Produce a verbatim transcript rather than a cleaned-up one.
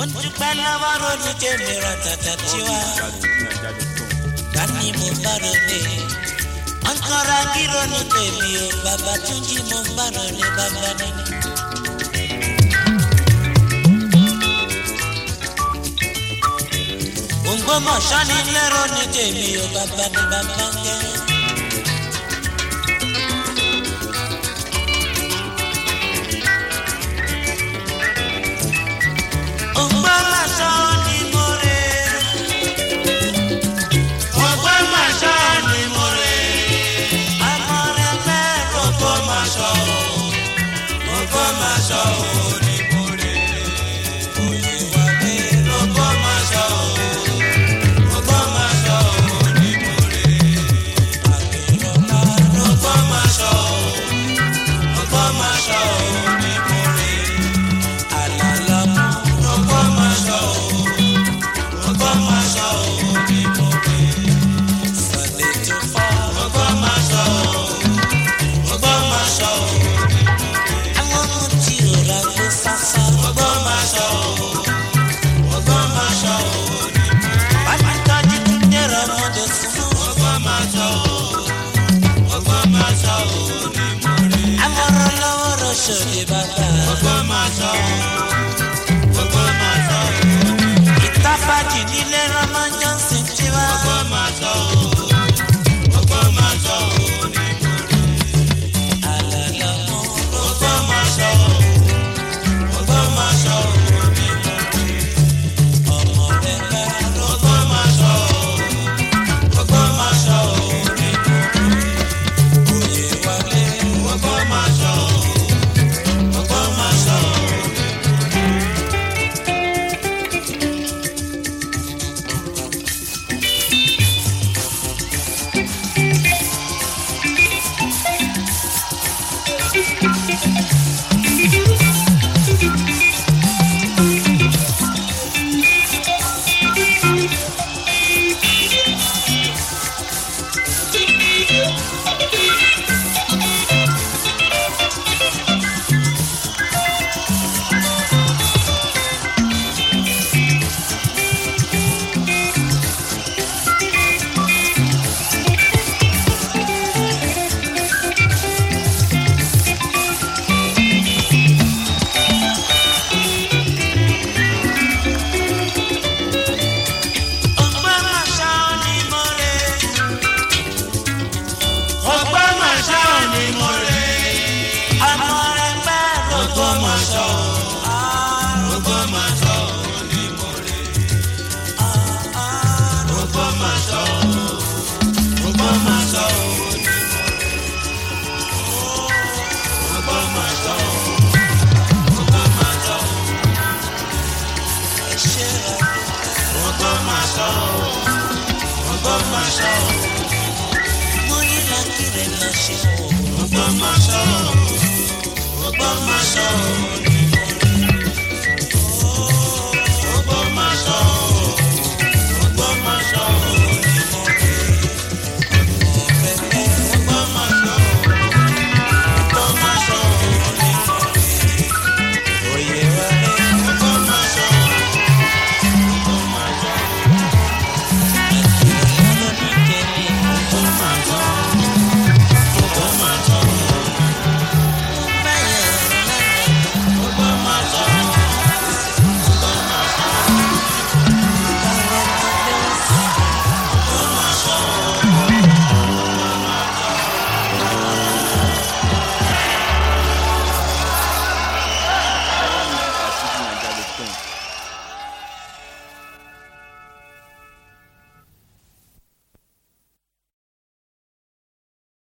dúpẹ́ lọ́wọ́ ronú tèmi ra tàtà tiwa. Dání mo bá ròde. Ankara kí ronú tèmi o, bàbá Túnjí mo bá ròde bàbá nínú. Ògbómọ̀ṣọ́ ní lérò ní tèmi o, bàbá ní bàbá ń gẹ́. Ògbómọ̀ṣọ́ ni mo rè. Ògbómọ̀ṣọ́ ni mo rè. Amọ̀rẹ́ fẹ́ Ògbómọ̀ṣọ́ o. Ògbómọ̀ṣọ́ o ni mo rè. Òye wà ní Ògbómọ̀ṣọ́ o. Ògbómọ̀ṣọ́ o ni mo rè. Àgbèrọ̀lá Ògbómọ̀ṣọ́ o. Ògbómọ̀ṣọ́ o ni mo rè. Àlàlọ́mú Ògbómọ̀ṣọ́ o. Ògbómọ̀ṣọ́ o ni mo rè. Sunday tó fọ́ Ògbómọ̀ṣọ́ o. Ògbómọ̀ṣọ́ o ni mo rè. Àwọn ọmọ tí ò ra gbó sásá Ògbómọ̀ṣọ́ o. Ògbómọ̀ṣọ́ o ni mo rè. Bàbá tọ́jú tún dẹ̀rọ ọmọdé sùn Ògbómọ̀ṣọ́ o. Ògbómọ̀ṣọ́ o ni mo rè. Àwọn ọlọ́wọ́ rọ̀ ṣòdì bàbá Ògbómọ̀ṣọ́ o. Ògbómọ̀ṣọ́ o ni mo rè. Ìtàfàjì nílé Rọ́mọ Johnson ti wá Ògbómọ̀ṣọ́ o. Ògbómọ̀ṣọ́ o ni mo rè. Àlàlọ́mú Ògbómọ̀ṣọ́ o. Ògbómọ̀ṣọ́ o ni mo rè. Ọmọ rẹ̀ bá Ògbómọ̀ṣọ́ o. Ògbómọ̀ṣọ́ o ni mo rè. Oyè wálé Ògbómọ̀ṣọ́ o. Ògbómọ̀ṣọ́ o ni mo rè. Ògbómọ̀ṣọ́